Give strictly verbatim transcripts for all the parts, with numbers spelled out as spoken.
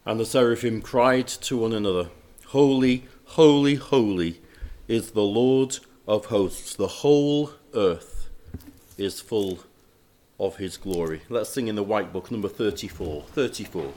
And the seraphim cried to one another, Holy, holy, holy is the Lord of hosts. The whole earth is full of his glory. Let's sing in the White Book, number thirty-four. thirty-four.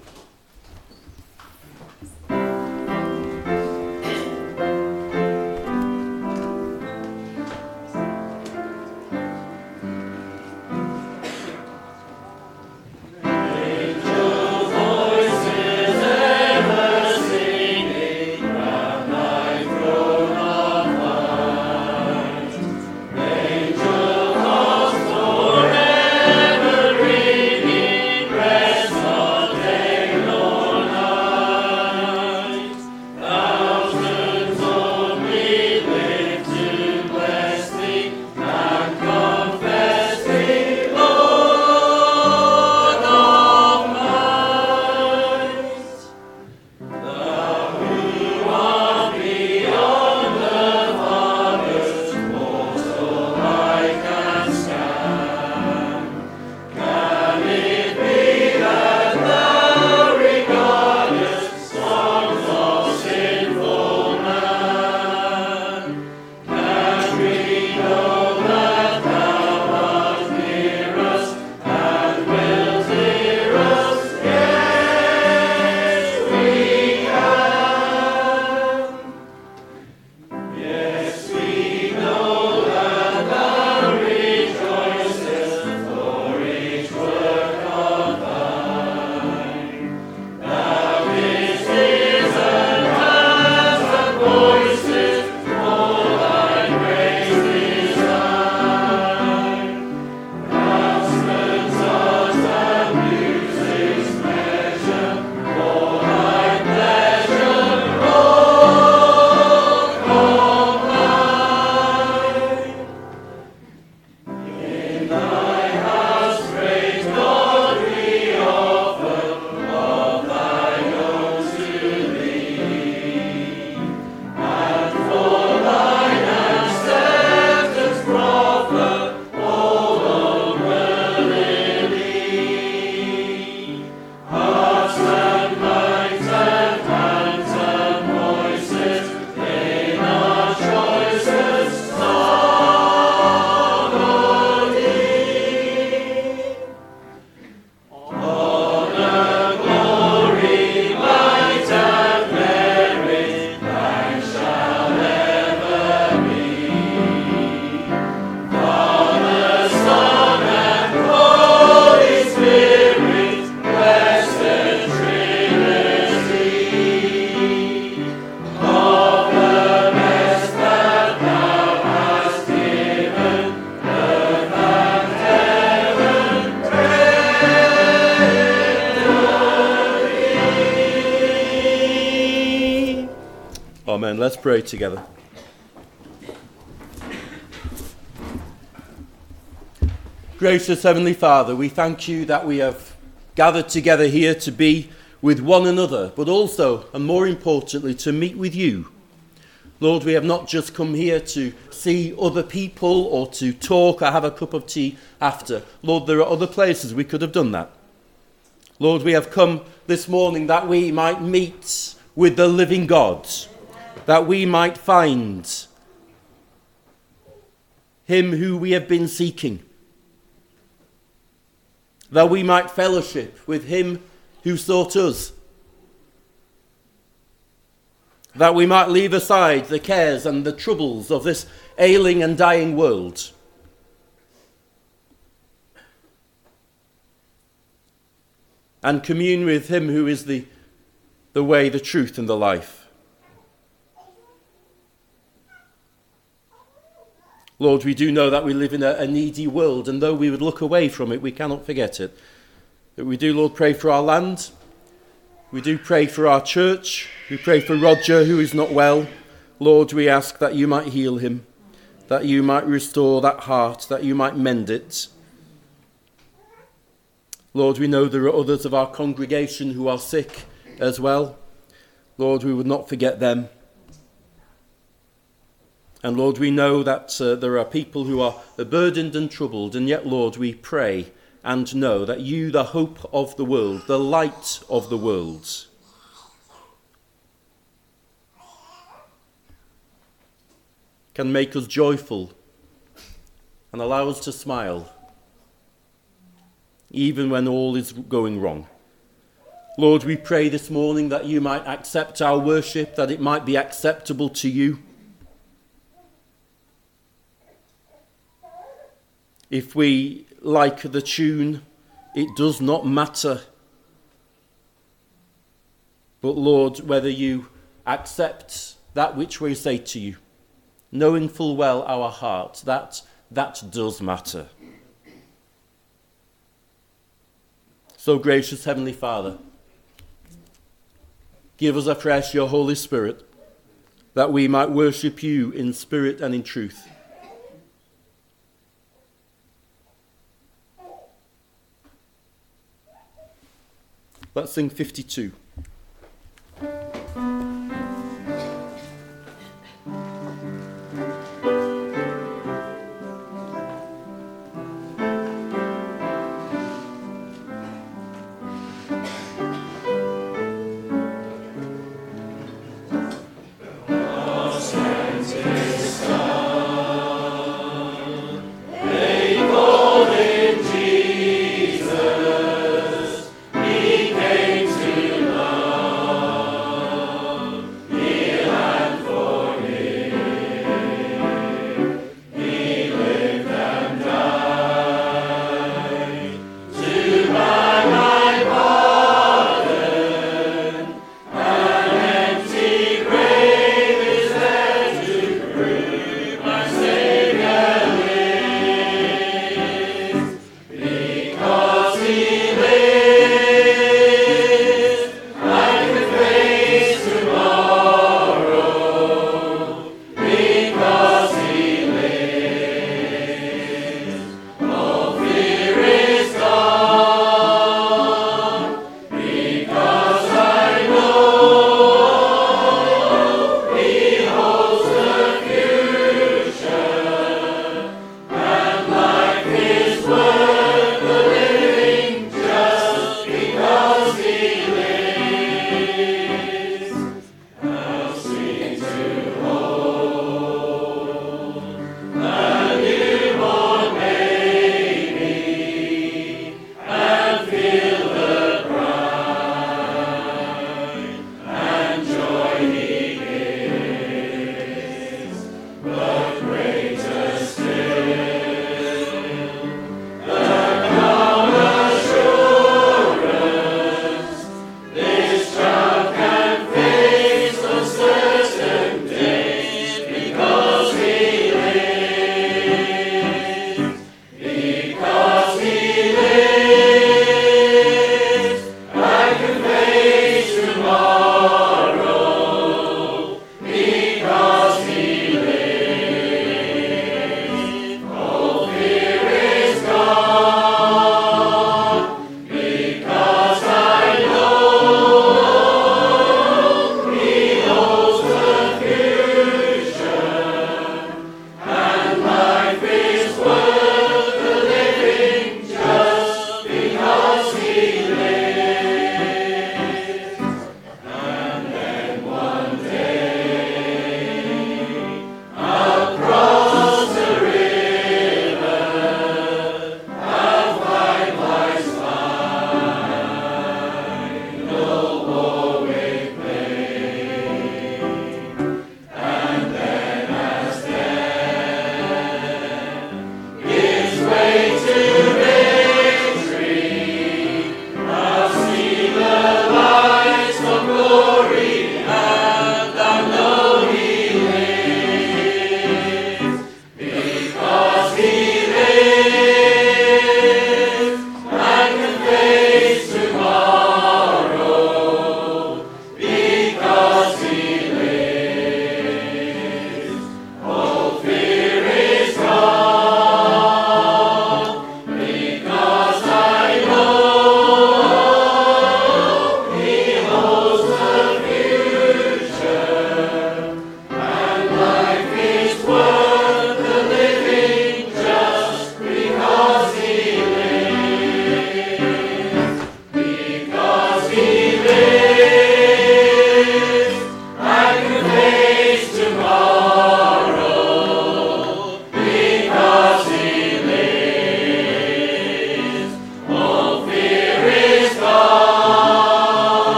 Amen. Let's pray together. Gracious Heavenly Father, we thank you that we have gathered together here to be with one another, but also, and more importantly, to meet with you. Lord, we have not just come here to see other people or to talk or have a cup of tea after. Lord, there are other places we could have done that. Lord, we have come this morning that we might meet with the living God, that we might find him who we have been seeking, that we might fellowship with him who sought us, that we might leave aside the cares and the troubles of this ailing and dying world, and commune with him who is the, the way, the truth, and the life. Lord, we do know that we live in a, a needy world, and though we would look away from it, we cannot forget it. But we do, Lord, pray for our land. We do pray for our church. We pray for Roger, who is not well. Lord, we ask that you might heal him, that you might restore that heart, that you might mend it. Lord, we know there are others of our congregation who are sick as well. Lord, we would not forget them. And Lord, we know that uh, there are people who are burdened and troubled, and yet, Lord, we pray and know that you, the hope of the world, the light of the world, can make us joyful and allow us to smile, even when all is going wrong. Lord, we pray this morning that you might accept our worship, that it might be acceptable to you. If we like the tune, it does not matter. But Lord, whether you accept that which we say to you, knowing full well our heart, that, that does matter. So gracious Heavenly Father, give us afresh your Holy Spirit, that we might worship you in spirit and in truth. Let's sing fifty-two.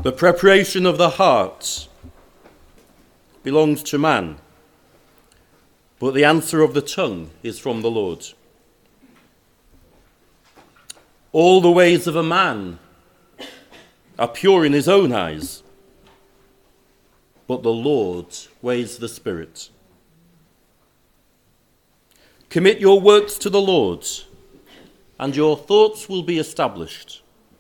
The preparation of the heart belongs to man, but the answer of the tongue is from the Lord. All the ways of a man are pure in his own eyes, but the Lord weighs the spirit. Commit your works to the Lord, and your thoughts will be established.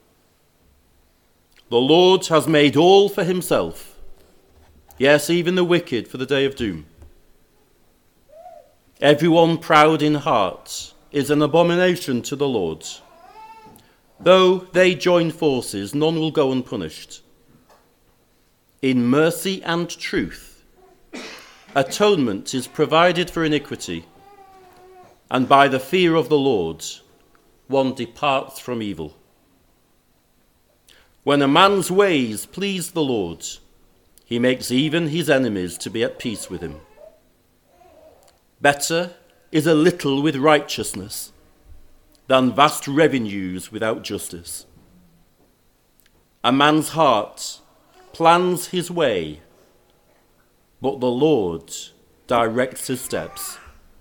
The Lord has made all for himself, yes, even the wicked for the day of doom. Everyone proud in heart is an abomination to the Lord. Though they join forces, none will go unpunished. In mercy and truth, atonement is provided for iniquity, and by the fear of the Lord, one departs from evil. When a man's ways please the Lord, he makes even his enemies to be at peace with him. Better is a little with righteousness than vast revenues without justice. A man's heart plans his way, but the Lord directs his steps.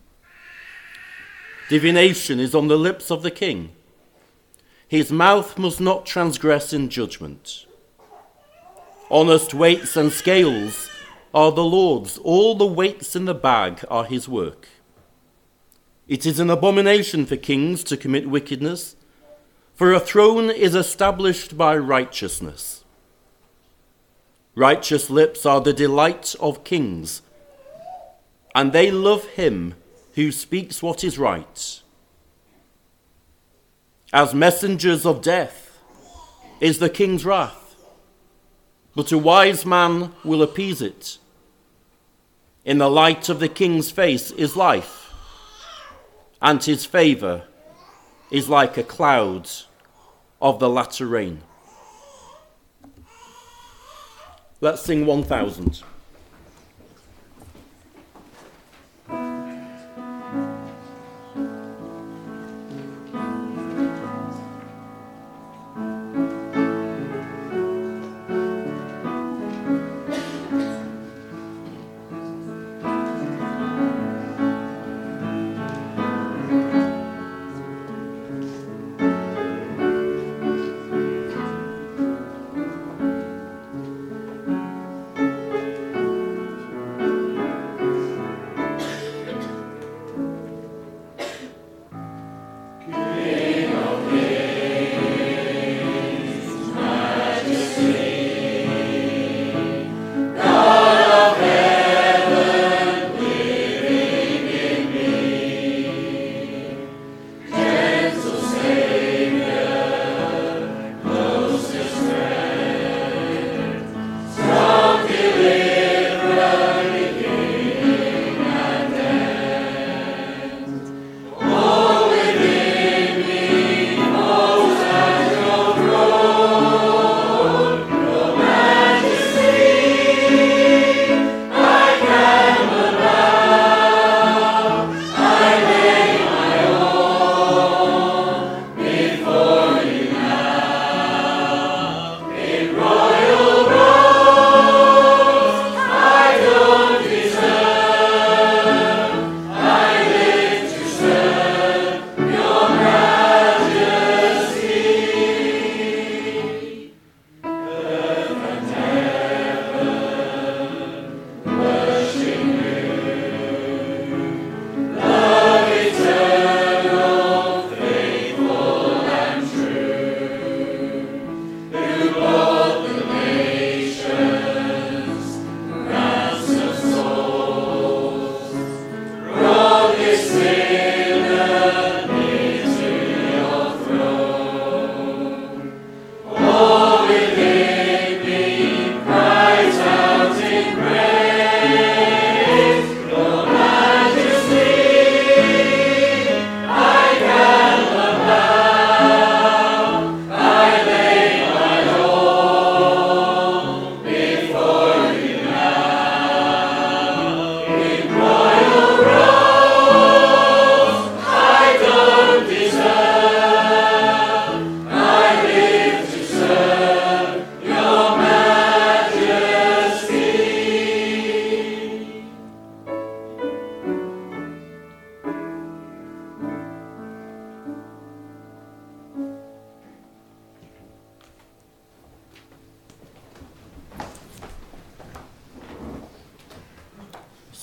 Divination is on the lips of the king. His mouth must not transgress in judgment. Honest weights and scales are the Lord's. All the weights in the bag are his work. It is an abomination for kings to commit wickedness, for a throne is established by righteousness. Righteous lips are the delight of kings, and they love him who speaks what is right. As messengers of death is the king's wrath, but a wise man will appease it. In the light of the king's face is life, and his favour is like a cloud of the latter rain. Let's sing one thousand.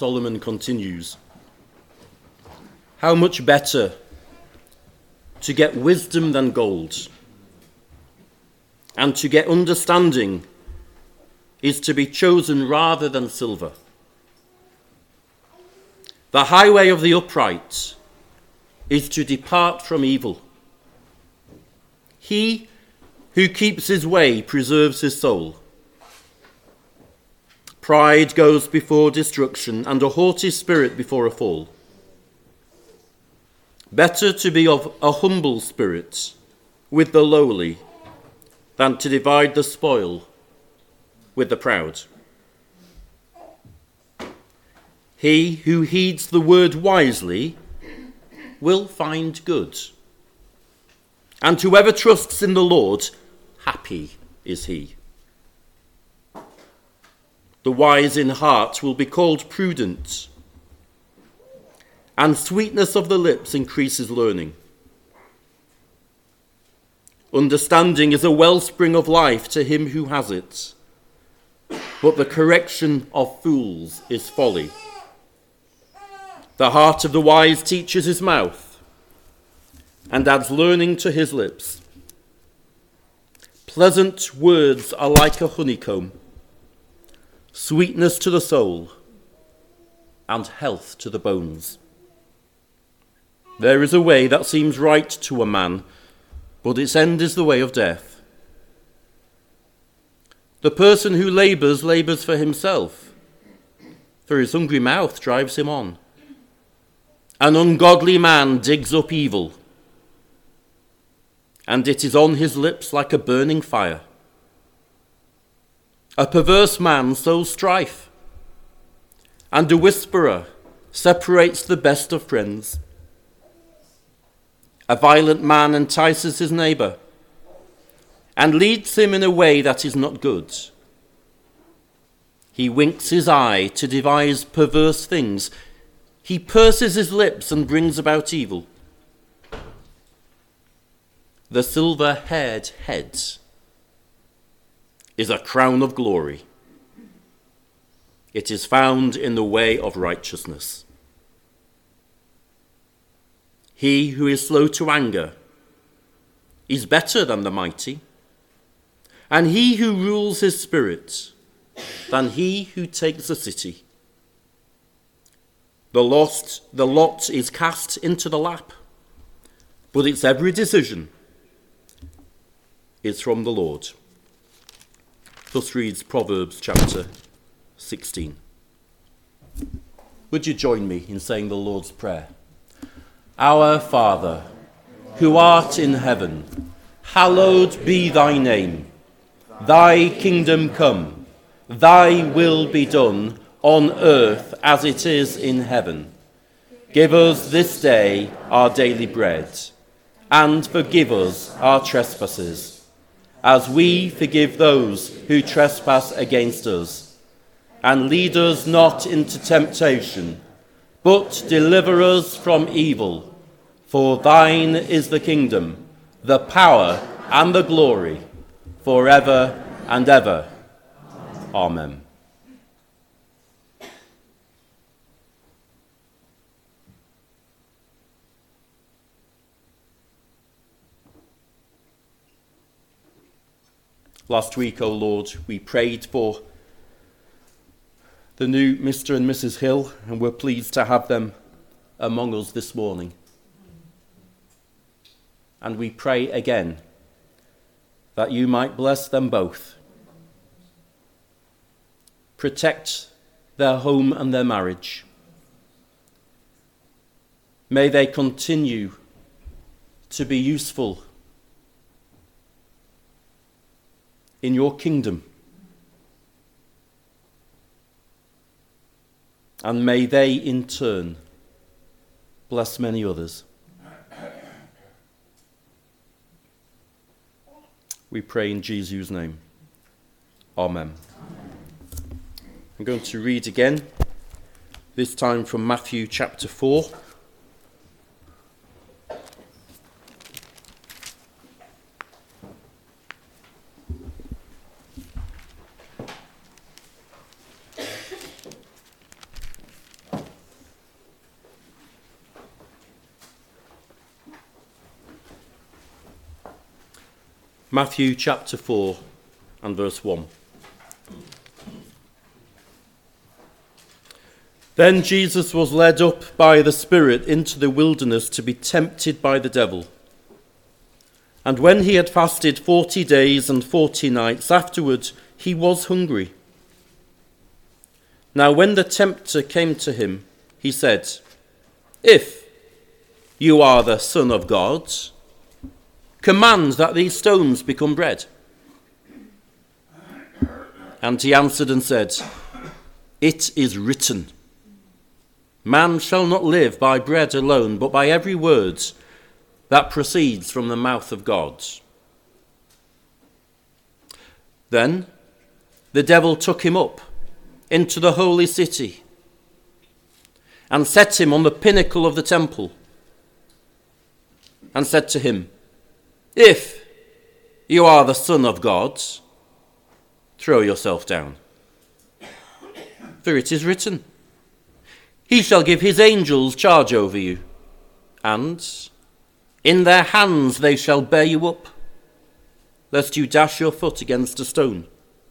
Solomon continues, how much better to get wisdom than gold, and to get understanding is to be chosen rather than silver. The highway of the upright is to depart from evil. He who keeps his way preserves his soul. Pride goes before destruction, and a haughty spirit before a fall. Better to be of a humble spirit with the lowly than to divide the spoil with the proud. He who heeds the word wisely will find good, and whoever trusts in the Lord, happy is he. The wise in heart will be called prudent, and sweetness of the lips increases learning. Understanding is a wellspring of life to him who has it, but the correction of fools is folly. The heart of the wise teaches his mouth, and adds learning to his lips. Pleasant words are like a honeycomb, sweetness to the soul, and health to the bones. There is a way that seems right to a man, but its end is the way of death. The person who labours, labours for himself, for his hungry mouth drives him on. An ungodly man digs up evil, and it is on his lips like a burning fire. A perverse man sows strife, and a whisperer separates the best of friends. A violent man entices his neighbour, and leads him in a way that is not good. He winks his eye to devise perverse things. He purses his lips and brings about evil. The silver-haired head is a crown of glory. It is found in the way of righteousness. He who is slow to anger is better than the mighty, and he who rules his spirit than he who takes a city. The lost, the lot is cast into the lap, but its every decision is from the Lord. Thus reads Proverbs chapter sixteen. Would you join me in saying the Lord's Prayer? Our Father, who art in heaven, hallowed be thy name. Thy kingdom come, thy will be done on earth as it is in heaven. Give us this day our daily bread, and forgive us our trespasses, as we forgive those who trespass against us. And lead us not into temptation, but deliver us from evil. For thine is the kingdom, the power, and the glory, forever and ever. Amen. Last week, O Lord, we prayed for the new Mister and Missus Hill, and we're pleased to have them among us this morning. And we pray again that you might bless them both, protect their home and their marriage. May they continue to be useful in your kingdom. And may they in turn bless many others. We pray in Jesus' name. Amen. I'm going to read again, this time from Matthew chapter four. Matthew chapter four and verse one. Then Jesus was led up by the Spirit into the wilderness to be tempted by the devil. And when he had fasted forty days and forty nights, afterward he was hungry. Now when the tempter came to him, he said, "If you are the Son of God, command that these stones become bread." And he answered and said, "It is written, man shall not live by bread alone, but by every word that proceeds from the mouth of God." Then the devil took him up into the holy city and set him on the pinnacle of the temple and said to him, "If you are the Son of God, throw yourself down. For it is written, he shall give his angels charge over you, and in their hands they shall bear you up, lest you dash your foot against a stone."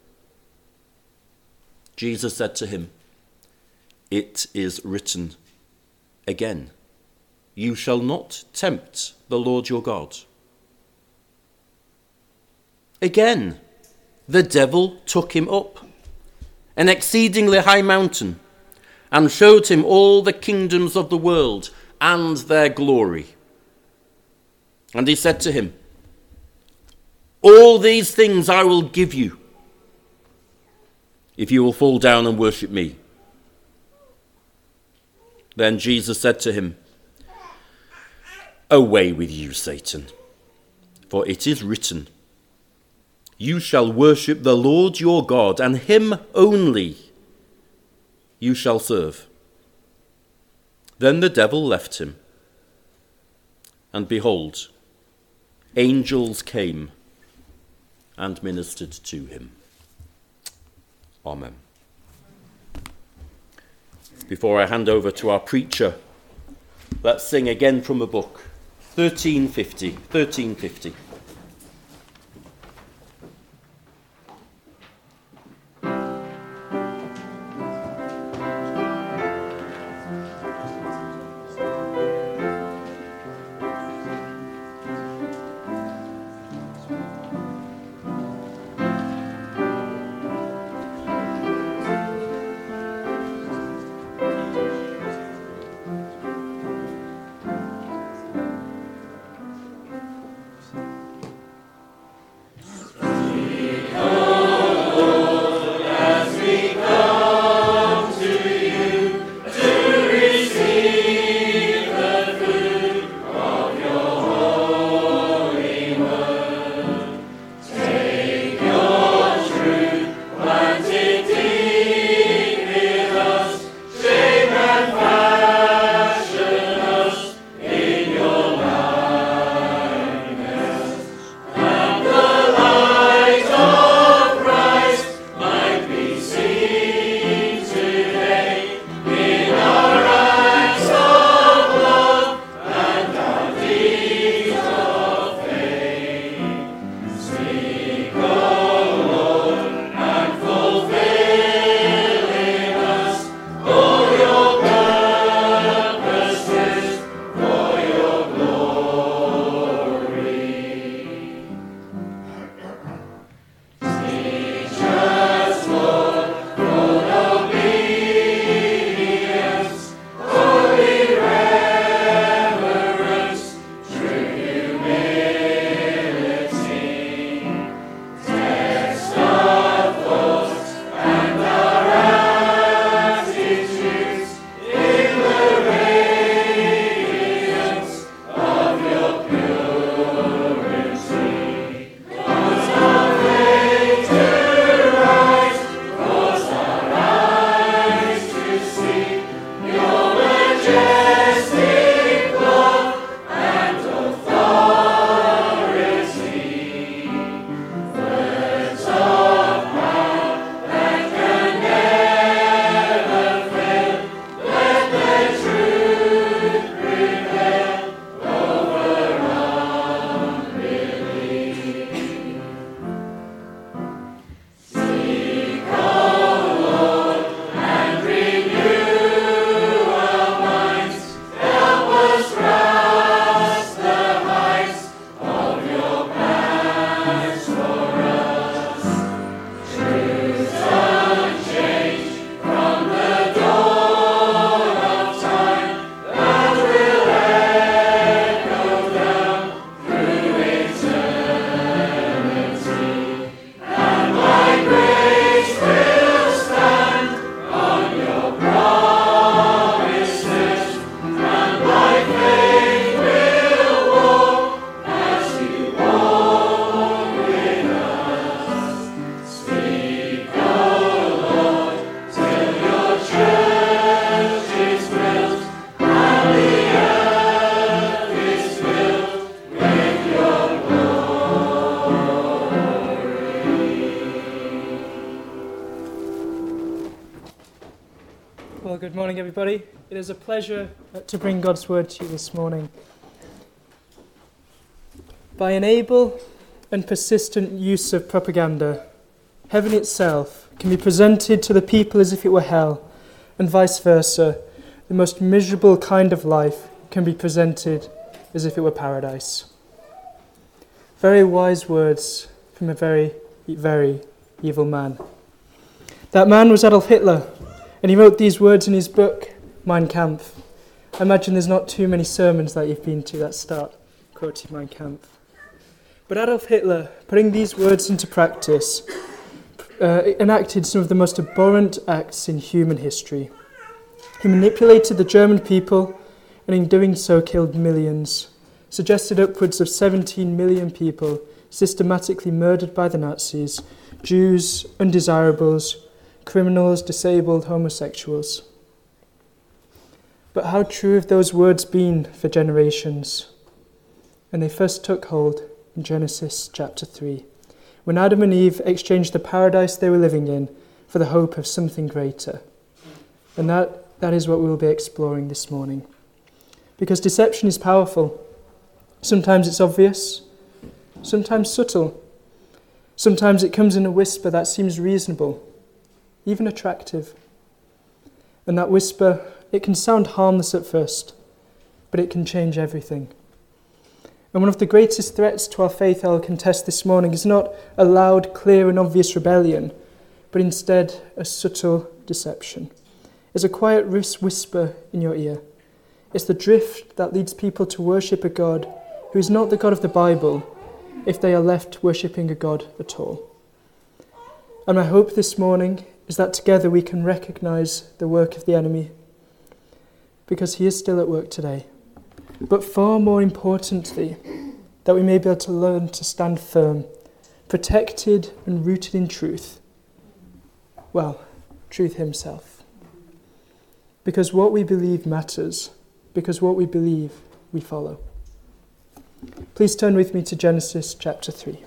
Jesus said to him, "It is written again, you shall not tempt the Lord your God." Again, the devil took him up an exceedingly high mountain and showed him all the kingdoms of the world and their glory. And he said to him, "All these things I will give you, if you will fall down and worship me." Then Jesus said to him, "Away with you, Satan, for it is written, you shall worship the Lord your God, and him only you shall serve." Then the devil left him, and behold, angels came and ministered to him. Amen. Before I hand over to our preacher, let's sing again from a book, thirteen fifty, thirteen fifty. Well, good morning, everybody. It is a pleasure to bring God's word to you this morning. By an able and persistent use of propaganda, heaven itself can be presented to the people as if it were hell, and vice versa. The most miserable kind of life can be presented as if it were paradise. Very wise words from a very, very evil man. That man was Adolf Hitler. And he wrote these words in his book, Mein Kampf. I imagine there's not too many sermons that you've been to that start quoting Mein Kampf. But Adolf Hitler, putting these words into practice, uh, enacted some of the most abhorrent acts in human history. He manipulated the German people, and in doing so killed millions, suggested upwards of seventeen million people systematically murdered by the Nazis, Jews, undesirables, criminals, disabled, homosexuals. But how true have those words been for generations? And they first took hold in Genesis chapter three, when Adam and Eve exchanged the paradise they were living in for the hope of something greater. And that, that is what we will be exploring this morning. Because deception is powerful. Sometimes it's obvious, sometimes subtle. Sometimes it comes in a whisper that seems reasonable, even attractive. And that whisper, it can sound harmless at first, but it can change everything. And one of the greatest threats to our faith I'll contest this morning is not a loud, clear and obvious rebellion, but instead a subtle deception. It's a quiet whisper in your ear. It's the drift that leads people to worship a God who is not the God of the Bible, if they are left worshipping a God at all. And my hope this morning is that together we can recognise the work of the enemy, because he is still at work today. But far more importantly, that we may be able to learn to stand firm, protected and rooted in truth. Well, truth himself. Because what we believe matters, because what we believe we follow. Please turn with me to Genesis chapter three.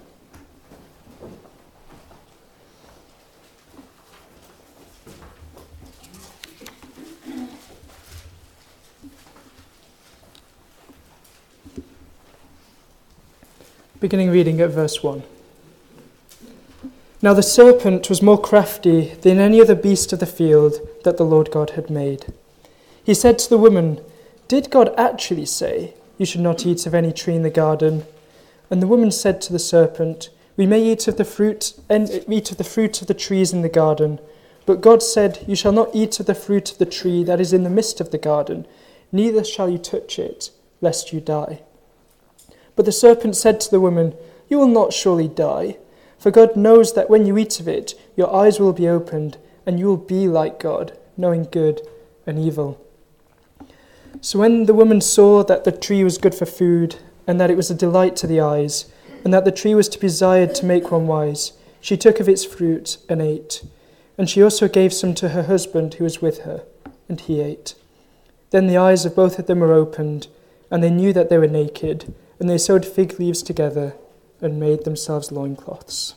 Beginning reading at verse one. Now the serpent was more crafty than any other beast of the field that the Lord God had made. He said to the woman, "Did God actually say, 'You should not eat of any tree in the garden'?" And the woman said to the serpent, "We may eat of the fruit and eat of the fruit of the trees in the garden. But God said, 'You shall not eat of the fruit of the tree that is in the midst of the garden, neither shall you touch it, lest you die.' But the serpent said to the woman, 'You will not surely die, for God knows that when you eat of it, your eyes will be opened, and you will be like God, knowing good and evil.' So when the woman saw that the tree was good for food, and that it was a delight to the eyes, and that the tree was to be desired to make one wise, she took of its fruit and ate. And she also gave some to her husband who was with her, and he ate. Then the eyes of both of them were opened, and they knew that they were naked, and they sewed fig leaves together and made themselves loincloths."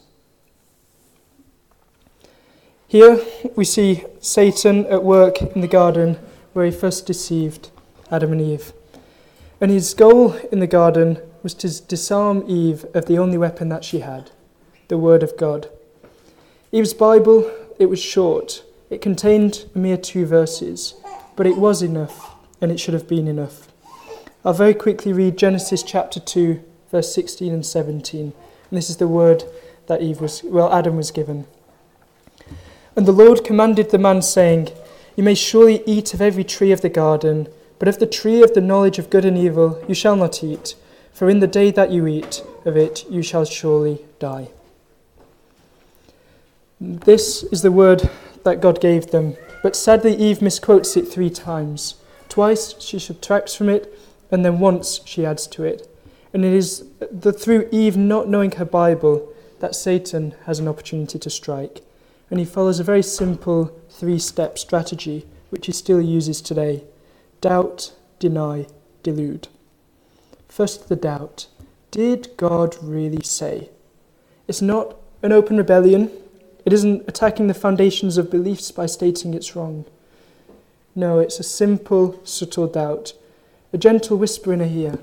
Here we see Satan at work in the garden where he first deceived Adam and Eve. And his goal in the garden was to disarm Eve of the only weapon that she had, the Word of God. Eve's Bible, it was short. It contained a mere two verses, but it was enough, and it should have been enough. I'll very quickly read Genesis chapter two, verse sixteen and seventeen. And this is the word that Eve was, well, Adam was given. "And the Lord commanded the man, saying, 'You may surely eat of every tree of the garden, but of the tree of the knowledge of good and evil you shall not eat, for in the day that you eat of it you shall surely die.'" This is the word that God gave them, but sadly Eve misquotes it three times. Twice she subtracts from it, and then once she adds to it. And it is the, through Eve not knowing her Bible that Satan has an opportunity to strike. And he follows a very simple three-step strategy, which he still uses today. Doubt, deny, delude. First, the doubt. Did God really say? It's not an open rebellion. It isn't attacking the foundations of beliefs by stating it's wrong. No, it's a simple, subtle doubt, a gentle whisper in her ear.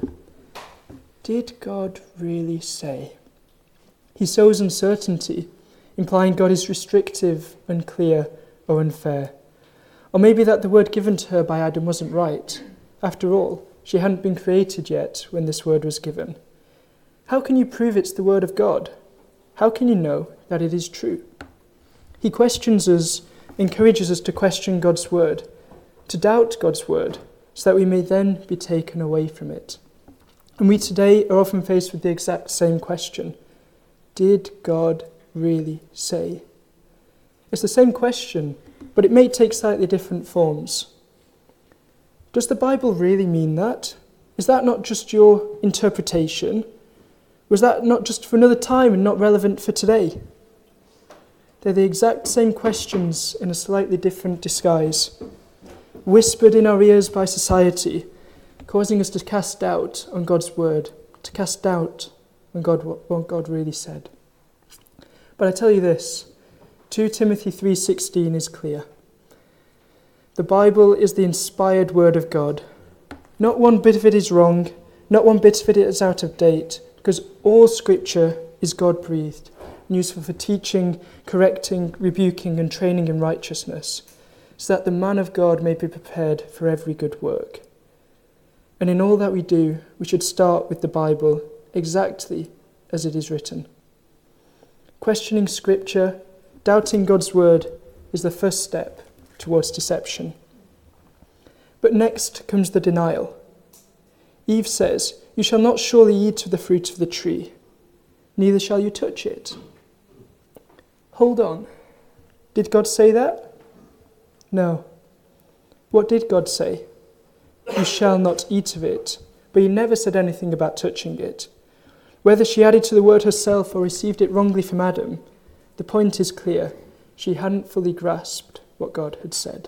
Did God really say? He sows uncertainty, implying God is restrictive, unclear, or unfair. Or maybe that the word given to her by Adam wasn't right. After all, she hadn't been created yet when this word was given. How can you prove it's the word of God? How can you know that it is true? He questions us, encourages us to question God's word, to doubt God's word, so that we may then be taken away from it. And we today are often faced with the exact same question. Did God really say? It's the same question, but it may take slightly different forms. Does the Bible really mean that? Is that not just your interpretation? Was that not just for another time and not relevant for today? They're the exact same questions in a slightly different disguise, whispered in our ears by society, causing us to cast doubt on God's word, to cast doubt on God, what God really said. But I tell you this, Second Timothy three sixteen is clear. The Bible is the inspired word of God. Not one bit of it is wrong, not one bit of it is out of date, because all Scripture is God-breathed and useful for teaching, correcting, rebuking, and training in righteousness, so that the man of God may be prepared for every good work. And in all that we do, we should start with the Bible exactly as it is written. Questioning Scripture, doubting God's word, is the first step towards deception. But next comes the denial. Eve says, "You shall not surely eat of the fruit of the tree, neither shall you touch it." Hold on. Did God say that? No. What did God say? You shall not eat of it. But he never said anything about touching it. Whether she added to the word herself or received it wrongly from Adam, the point is clear. She hadn't fully grasped what God had said.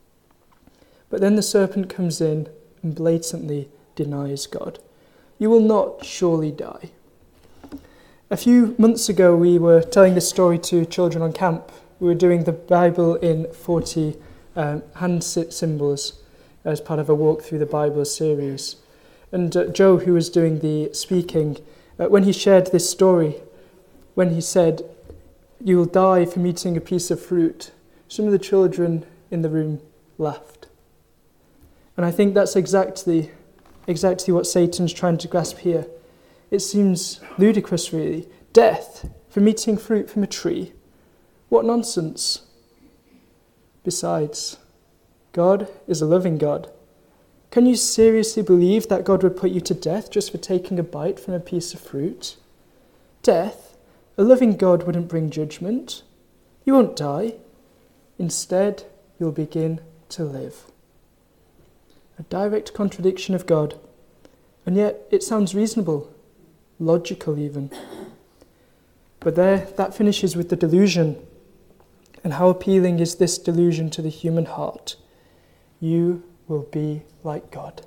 But then the serpent comes in and blatantly denies God. You will not surely die. A few months ago, we were telling this story to children on camp. We were doing the Bible in forty um, hand symbols as part of a walk through the Bible series. And uh, Joe, who was doing the speaking, uh, when he shared this story, when he said, "You will die from eating a piece of fruit," some of the children in the room laughed. And I think that's exactly, exactly what Satan's trying to grasp here. It seems ludicrous, really. Death from eating fruit from a tree. What nonsense. Besides, God is a loving God. Can you seriously believe that God would put you to death just for taking a bite from a piece of fruit? Death? A loving God wouldn't bring judgment. You won't die. Instead, you'll begin to live. A direct contradiction of God. And yet, it sounds reasonable. Logical even. But there, that finishes with the delusion. And how appealing is this delusion to the human heart? You will be like God.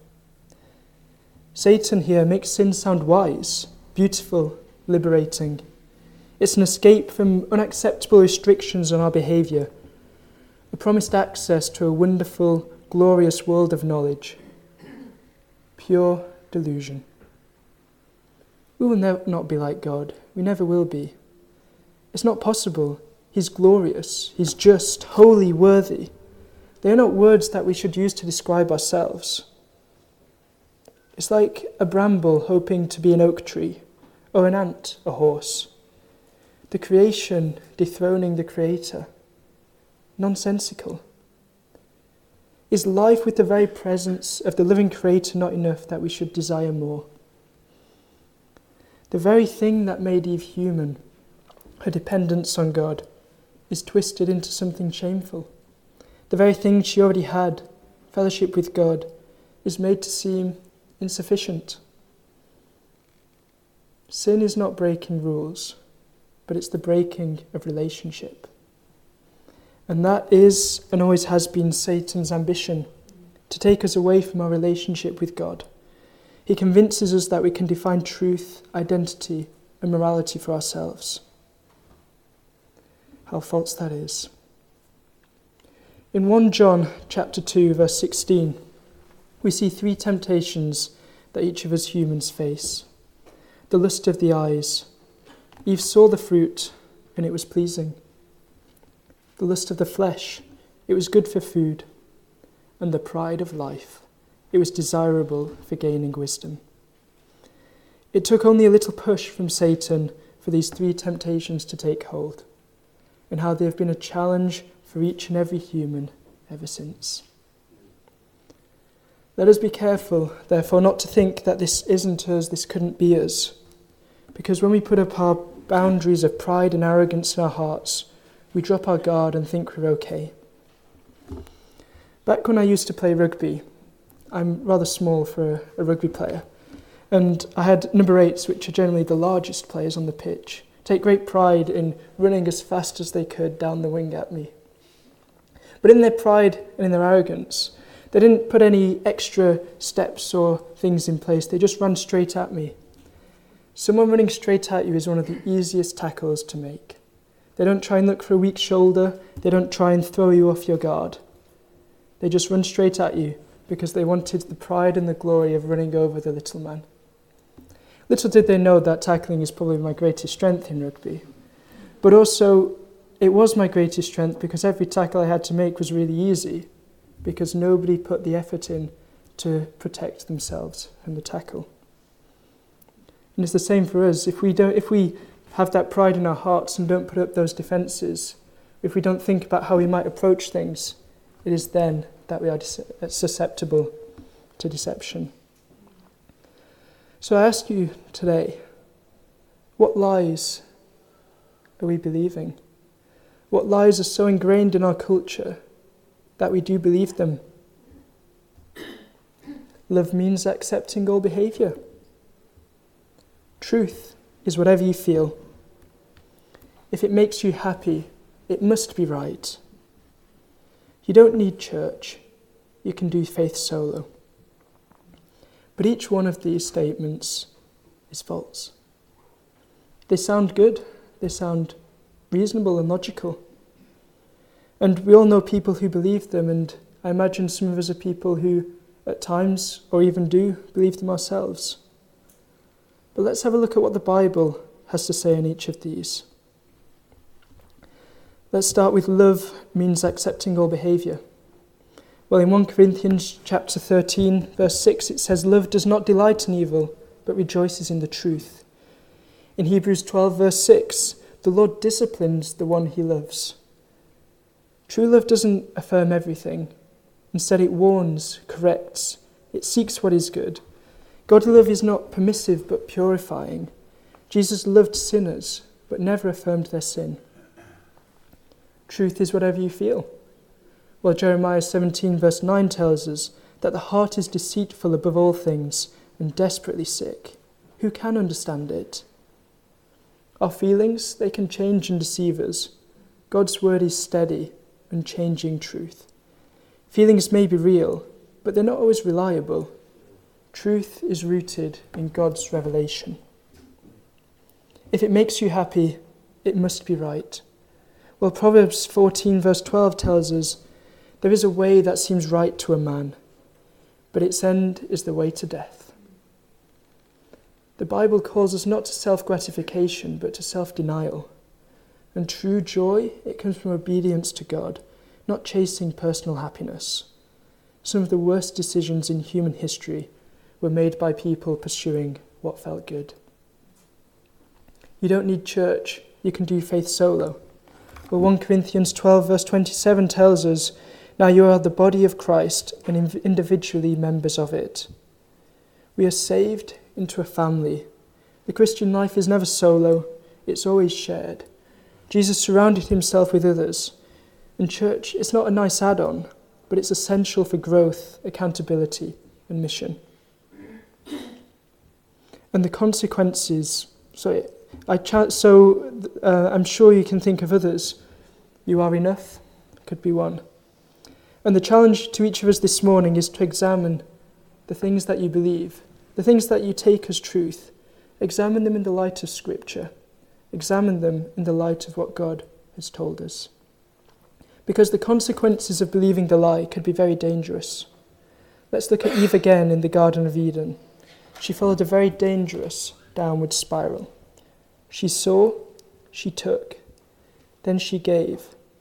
Satan here makes sin sound wise, beautiful, liberating. It's an escape from unacceptable restrictions on our behaviour, a promised access to a wonderful, glorious world of knowledge. Pure delusion. We will never not be like God. We never will be. It's not possible. He's glorious. He's just, holy, worthy. They are not words that we should use to describe ourselves. It's like a bramble hoping to be an oak tree, or an ant a horse. The creation dethroning the creator. Nonsensical. Is life with the very presence of the living creator not enough that we should desire more? The very thing that made Eve human, her dependence on God, is twisted into something shameful. The very thing she already had, fellowship with God, is made to seem insufficient. Sin is not breaking rules, but it's the breaking of relationship. And that is and always has been Satan's ambition, to take us away from our relationship with God. He convinces us that we can define truth, identity, and morality for ourselves. How false that is. In First John chapter two, verse sixteen, we see three temptations that each of us humans face. The lust of the eyes. Eve saw the fruit, and it was pleasing. The lust of the flesh. It was good for food. And the pride of life. It was desirable for gaining wisdom. It took only a little push from Satan for these three temptations to take hold, and how they have been a challenge for each and every human ever since. Let us be careful, therefore, not to think that this isn't us, this couldn't be us, because when we put up our boundaries of pride and arrogance in our hearts, we drop our guard and think we're okay. Back when I used to play rugby, I'm rather small for a, a rugby player, and I had number eights, which are generally the largest players on the pitch, take great pride in running as fast as they could down the wing at me. But in their pride and in their arrogance, they didn't put any extra steps or things in place. They just ran straight at me. Someone running straight at you is one of the easiest tackles to make. They don't try and look for a weak shoulder. They don't try and throw you off your guard. They just run straight at you because they wanted the pride and the glory of running over the little man. Little did they know that tackling is probably my greatest strength in rugby. But also, it was my greatest strength because every tackle I had to make was really easy, because nobody put the effort in to protect themselves from the tackle. And it's the same for us. If we don't, if we have that pride in our hearts and don't put up those defences, if we don't think about how we might approach things, it is then that we are susceptible to deception. So I ask you today, what lies are we believing? What lies are so ingrained in our culture that we do believe them? Love means accepting all behaviour. Truth is whatever you feel. If it makes you happy, it must be right. You don't need church. You can do faith solo. But each one of these statements is false. They sound good. They sound reasonable and logical. And we all know people who believe them, and I imagine some of us are people who at times, or even do, believe them ourselves. But let's have a look at what the Bible has to say on each of these. Let's start with love means accepting all behaviour. Well, in First Corinthians chapter thirteen, verse six, it says, "Love does not delight in evil, but rejoices in the truth." In Hebrews twelve, verse six, "The Lord disciplines the one he loves." True love doesn't affirm everything. Instead, it warns, corrects, it seeks what is good. Godly love is not permissive, but purifying. Jesus loved sinners, but never affirmed their sin. Truth is whatever you feel. Well, Jeremiah seventeen, verse nine tells us that the heart is deceitful above all things and desperately sick. Who can understand it? Our feelings, they can change and deceive us. God's word is steady, unchanging truth. Feelings may be real, but they're not always reliable. Truth is rooted in God's revelation. If it makes you happy, it must be right. Well, Proverbs fourteen, verse twelve tells us, "There is a way that seems right to a man, but its end is the way to death." The Bible calls us not to self-gratification, but to self-denial. And true joy, it comes from obedience to God, not chasing personal happiness. Some of the worst decisions in human history were made by people pursuing what felt good. You don't need church, you can do faith solo. Well, First Corinthians twelve, verse twenty-seven tells us, "Now you are the body of Christ and individually members of it." We are saved into a family. The Christian life is never solo, it's always shared. Jesus surrounded himself with others. And church, it's not a nice add-on, but it's essential for growth, accountability, and mission. And the consequences, so I ch- so uh, I'm sure you can think of others. You are enough, could be one. And the challenge to each of us this morning is to examine the things that you believe, the things that you take as truth. Examine them in the light of Scripture. Examine them in the light of what God has told us. because the consequences of believing the lie could be very dangerous. Let's look at Eve again in the Garden of Eden. She followed a very dangerous downward spiral. She saw, she took, then she gave.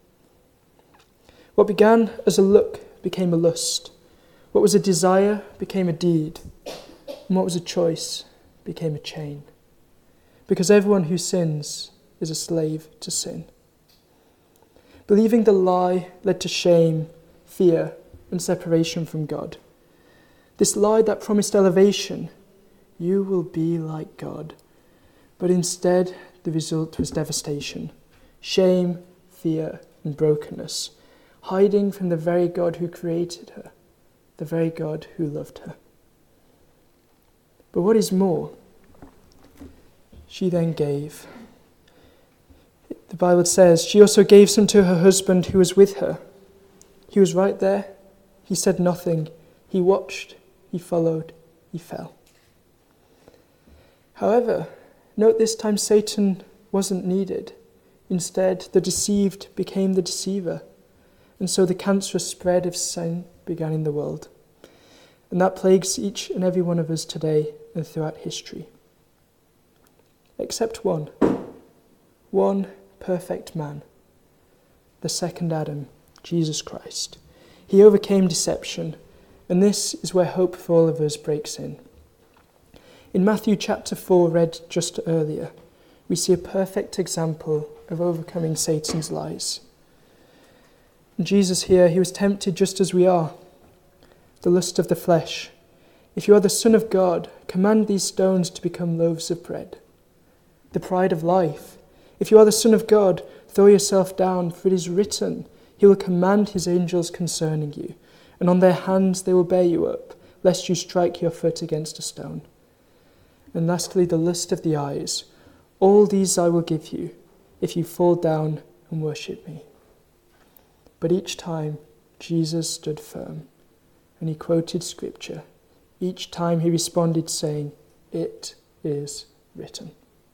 What began as a look became a lust. What was a desire became a deed. And what was a choice became a chain. Because everyone who sins is a slave to sin. Believing the lie led to shame, fear, and separation from God. This lie that promised elevation, you will be like God. But instead, the result was devastation, shame, fear, and brokenness, hiding from the very God who created her, the very God who loved her. But what is more, she then gave. The Bible says she also gave some to her husband who was with her. He was right there. He said nothing. He watched. He followed. He fell. However, note this time Satan wasn't needed. Instead, the deceived became the deceiver. And so the cancerous spread of sin began in the world. And that plagues each and every one of us today and throughout history. Except one. One perfect man. The second Adam, Jesus Christ. He overcame deception. And this is where hope for all of us breaks in. In Matthew chapter four, read just earlier, we see a perfect example of overcoming Satan's lies. And Jesus here, he was tempted just as we are. The lust of the flesh. If you are the Son of God, command these stones to become loaves of bread. The pride of life. If you are the Son of God, throw yourself down, for it is written, he will command his angels concerning you, and on their hands they will bear you up, lest you strike your foot against a stone. And lastly, the lust of the eyes. All these I will give you, if you fall down and worship me. But each time, Jesus stood firm, and he quoted Scripture. Each time he responded saying, it is written.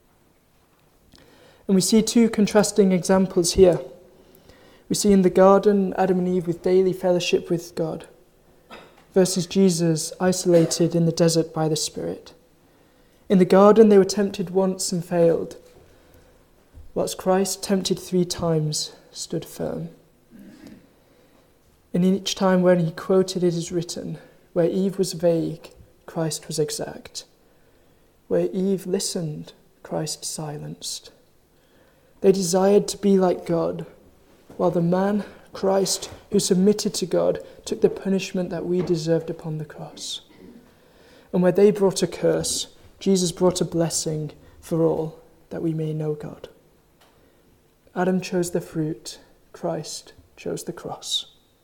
And we see two contrasting examples here. We see in the garden Adam and Eve with daily fellowship with God, versus Jesus isolated in the desert by the Spirit. In the garden they were tempted once and failed, whilst Christ, tempted three times, stood firm. And in each time when he quoted it is written, where Eve was vague, Christ was exact. Where Eve listened, Christ silenced. They desired to be like God, while the man, Christ, who submitted to God, took the punishment that we deserved upon the cross. And where they brought a curse, Jesus brought a blessing for all, that we may know God. Adam chose the fruit, Christ chose the cross.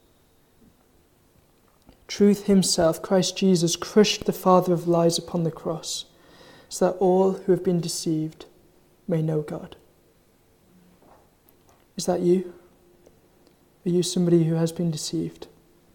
Truth himself, Christ Jesus, crushed the father of lies upon the cross, so that all who have been deceived may know God. Is that you? Are you somebody who has been deceived?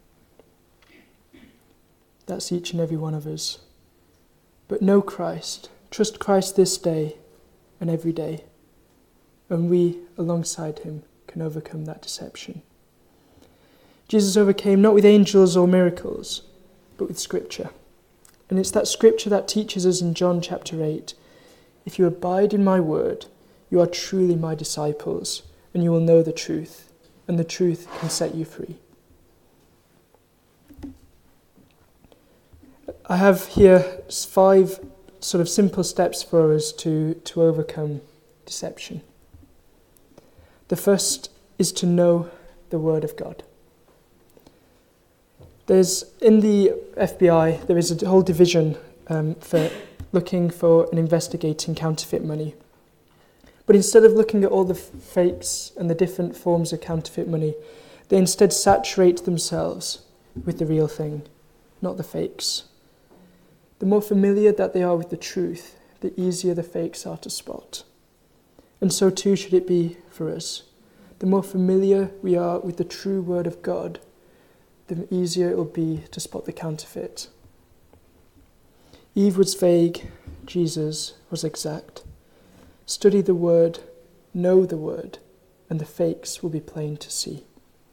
That's each and every one of us. But know Christ. Trust Christ this day and every day. And we, alongside him, can overcome that deception. Jesus overcame not with angels or miracles, but with Scripture. And it's that Scripture that teaches us in John chapter eight, if you abide in my word, you are truly my disciples, and you will know the truth, and the truth can set you free. I have here five sort of simple steps for us to, to overcome deception. The first is to know the Word of God. There's, in the F B I, there is a whole division um, for looking for and investigating counterfeit money. But instead of looking at all the fakes and the different forms of counterfeit money, they instead saturate themselves with the real thing, not the fakes. The more familiar that they are with the truth, the easier the fakes are to spot. And so too should it be for us. The more familiar we are with the true word of God, the easier it will be to spot the counterfeit. Eve was vague, Jesus was exact. Study the word, know the word, and the fakes will be plain to see.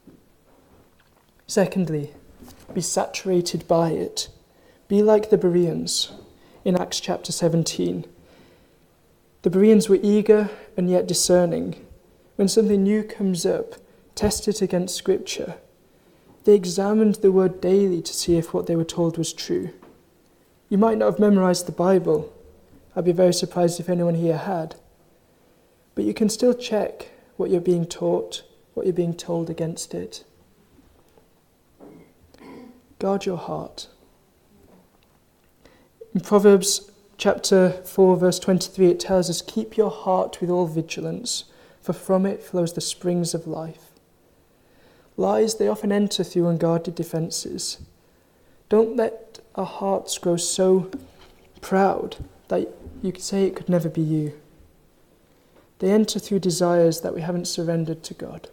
Secondly, be saturated by it. Be like the Bereans in Acts chapter seventeen. The Bereans were eager and yet discerning. When something new comes up, test it against Scripture. They examined the word daily to see if what they were told was true. You might not have memorized the Bible. I'd be very surprised if anyone here had. But you can still check what you're being taught, what you're being told against it. Guard your heart. In Proverbs chapter four, verse twenty-three, it tells us, "Keep your heart with all vigilance, for from it flows the springs of life." Lies, they often enter through unguarded defences. Don't let our hearts grow so proud that you could say it could never be you. They enter through desires that we haven't surrendered to God.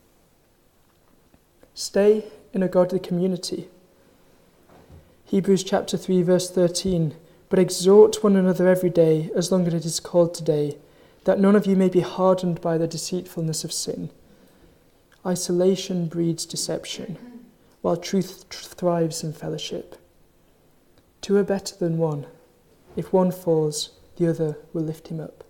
Stay in a godly community. Hebrews chapter three, verse thirteen, "But exhort one another every day, as long as it is called today, that none of you may be hardened by the deceitfulness of sin." Isolation breeds deception, while truth thrives in fellowship. Two are better than one. If one falls, the other will lift him up.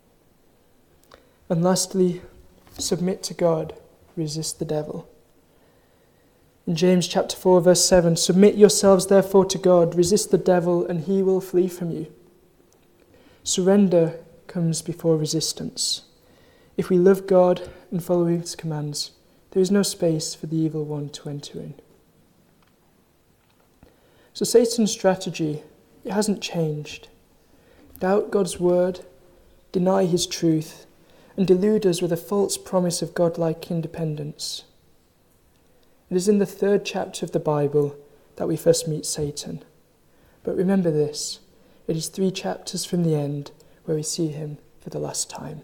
And lastly, submit to God, resist the devil. In James chapter four, verse seven, "Submit yourselves therefore to God, resist the devil, and he will flee from you." Surrender comes before resistance. If we love God and follow his commands, there is no space for the evil one to enter in. So Satan's strategy, it hasn't changed. Doubt God's word, deny his truth, and delude us with a false promise of godlike independence. It is in the third chapter of the Bible that we first meet Satan. But remember this, it is three chapters from the end where we see him for the last time.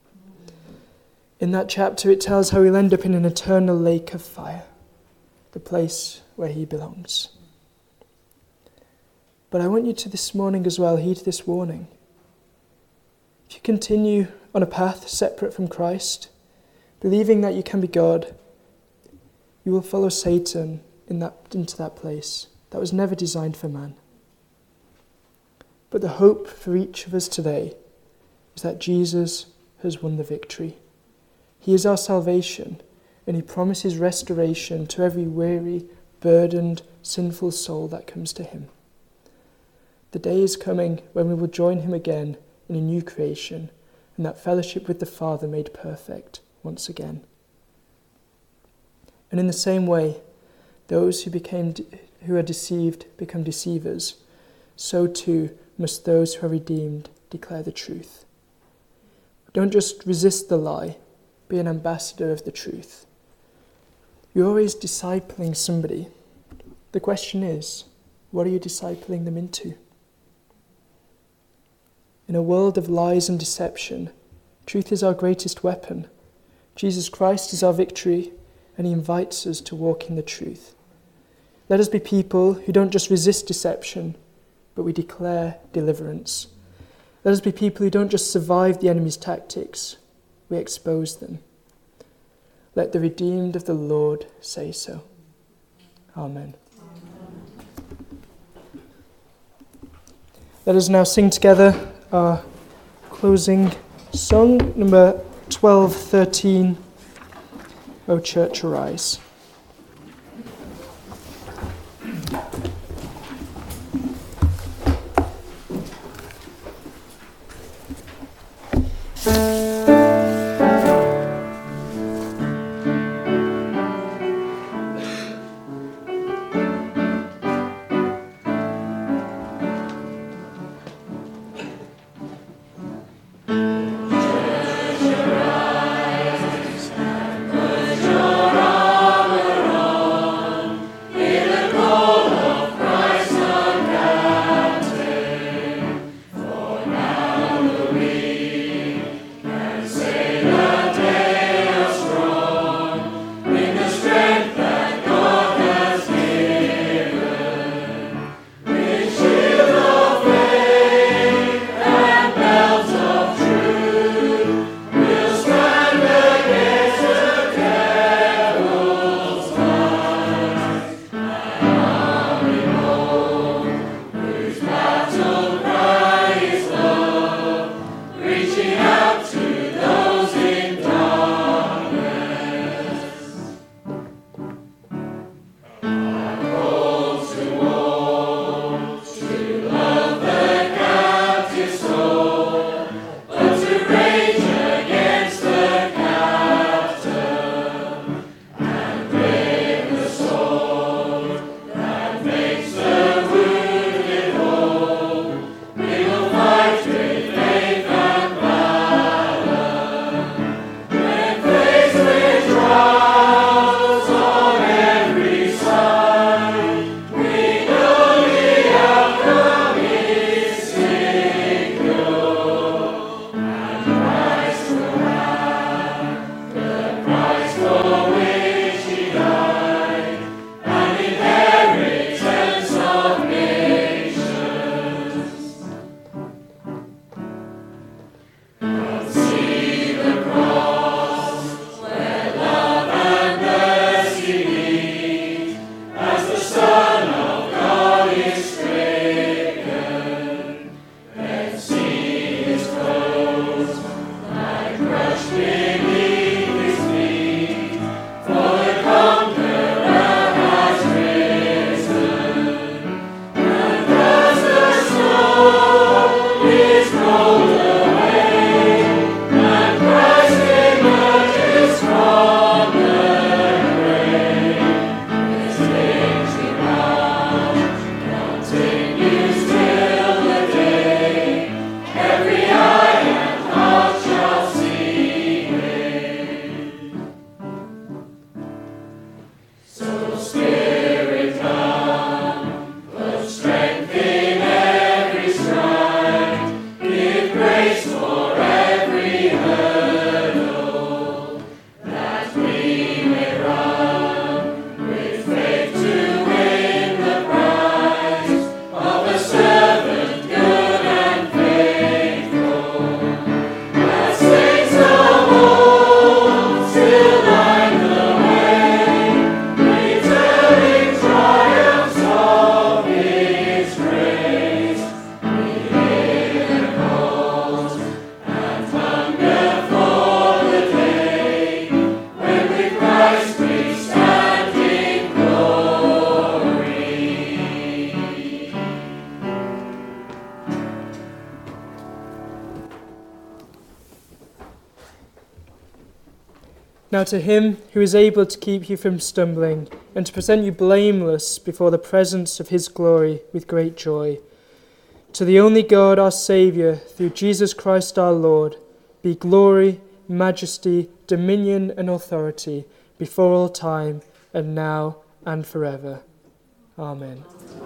In that chapter it tells how he'll end up in an eternal lake of fire, the place where he belongs. But I want you to this morning as well heed this warning. If you continue on a path separate from Christ, believing that you can be God, you will follow Satan in that, into that place that was never designed for man. But the hope for each of us today is that Jesus has won the victory. He is our salvation, and he promises restoration to every weary, burdened, sinful soul that comes to him. The day is coming when we will join him again in a new creation, and that fellowship with the Father made perfect once again. And in the same way, those who became who are deceived become deceivers. So too must those who are redeemed declare the truth. Don't just resist the lie, be an ambassador of the truth. You're always discipling somebody. The question is, what are you discipling them into? In a world of lies and deception, truth is our greatest weapon. Jesus Christ is our victory, and he invites us to walk in the truth. Let us be people who don't just resist deception, but we declare deliverance. Let us be people who don't just survive the enemy's tactics, we expose them. Let the redeemed of the Lord say so. Amen. Let us now sing together our closing song, number twelve thirteen, O Church Arise. Your Now to him who is able to keep you from stumbling and to present you blameless before the presence of his glory with great joy, to the only God our Saviour, through Jesus Christ our Lord, be glory, majesty, dominion and authority before all time and now and forever. Amen.